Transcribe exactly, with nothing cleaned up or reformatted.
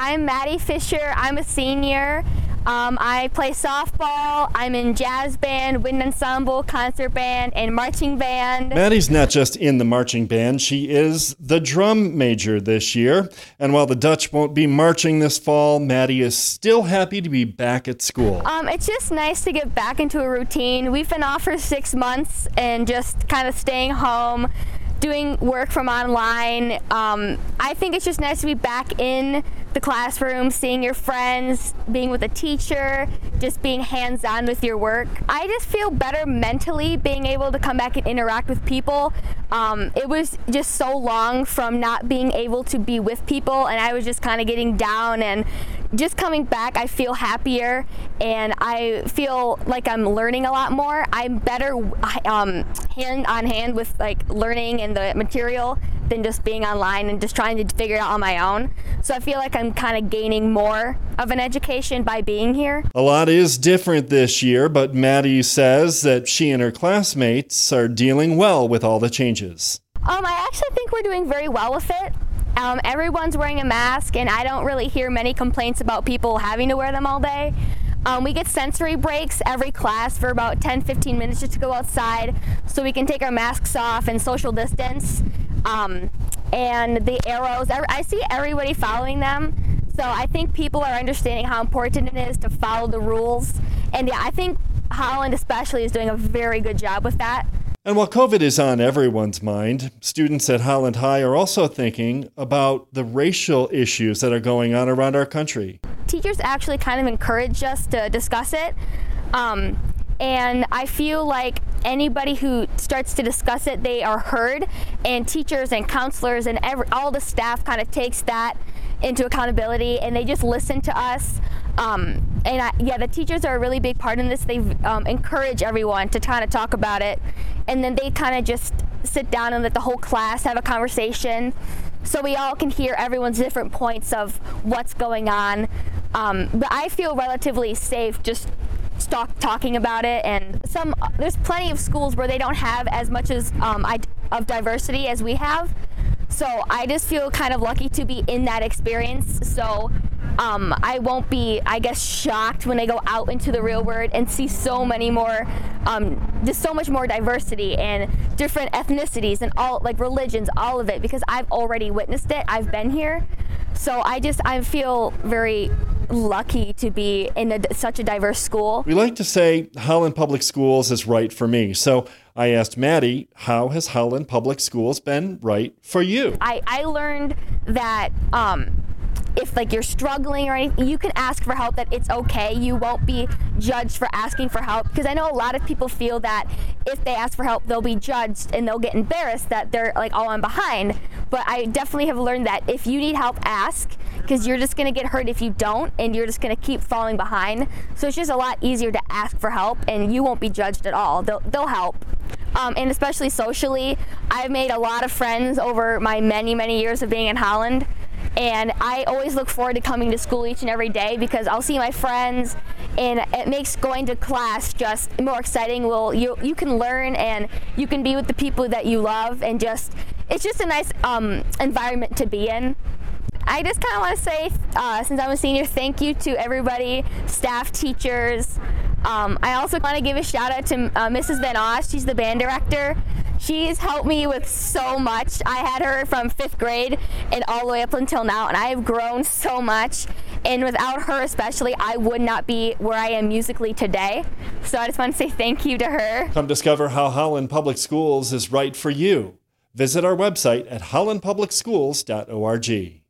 I'm Maddie Fisher. I'm a senior. Um, I play softball. I'm in jazz band, wind ensemble, concert band, and marching band. Maddie's not just in the marching band, she is the drum major this year. And while the Dutch won't be marching this fall, Maddie is still happy to be back at school. Um, it's just nice to get back into a routine. We've been off for six months and just kind of staying home, doing work from online. Um, I think it's just nice to be back in the classroom, seeing your friends, being with a teacher, just being hands-on with your work. I just feel better mentally being able to come back and interact with people. Um, it was just so long from not being able to be with people, and I was just kind of getting down, and just coming back, I feel happier, and I feel like I'm learning a lot more. I'm better um, hand on hand with like learning and the material than just being online and just trying to figure it out on my own. So I feel like I'm kind of gaining more of an education by being here. A lot is different this year, but Maddie says that she and her classmates are dealing well with all the changes. Um, I actually think we're doing very well with it. Um, everyone's wearing a mask, and I don't really hear many complaints about people having to wear them all day. Um, we get sensory breaks every class for about ten to fifteen minutes just to go outside so we can take our masks off and social distance. Um, and the arrows, I see everybody following them. So I think people are understanding how important it is to follow the rules. And yeah, I think Holland especially is doing a very good job with that. And while COVID is on everyone's mind, students at Holland High are also thinking about the racial issues that are going on around our country. Teachers actually kind of encourage us to discuss it. Um, and I feel like anybody who starts to discuss it, they are heard, and teachers and counselors and every, all the staff kind of takes that into accountability, and they just listen to us. Um, and I, yeah, the teachers are a really big part in this. They um, encourage everyone to kind of talk about it, and then they kind of just sit down and let the whole class have a conversation, so we all can hear everyone's different points of what's going on. Um, but I feel relatively safe just stop talking about it, and some there's plenty of schools where they don't have as much as um, I, of diversity as we have. So I just feel kind of lucky to be in that experience. So um, I won't be, I guess, shocked when I go out into the real world and see so many more, um, just so much more diversity and different ethnicities and all, like religions, all of it, because I've already witnessed it. I've been here. So I just, I feel very lucky to be in a, such a diverse school. We like to say Holland Public Schools is right for me. So I asked Maddie, how has Holland Public Schools been right for you? I, I learned that um, if like you're struggling or anything, you can ask for help, that it's okay. You won't be judged for asking for help, because I know a lot of people feel that if they ask for help, they'll be judged and they'll get embarrassed that they're like, oh, I'm behind. But I definitely have learned that if you need help, ask, because you're just going to get hurt if you don't, and you're just going to keep falling behind. So it's just a lot easier to ask for help, and you won't be judged at all. They'll, they'll help. Um, and especially socially, I've made a lot of friends over my many, many years of being in Holland. And I always look forward to coming to school each and every day, because I'll see my friends, and it makes going to class just more exciting. Well, you you can learn, and you can be with the people that you love, and just it's just a nice um, environment to be in. I just kind of want to say, uh, since I'm a senior, thank you to everybody, staff, teachers. Um, I also want to give a shout out to uh, Missus Van Oss. She's the band director. She's helped me with so much. I had her from fifth grade and all the way up until now, and I have grown so much. And without her especially, I would not be where I am musically today. So I just want to say thank you to her. Come discover how Holland Public Schools is right for you. Visit our website at holland public schools dot org.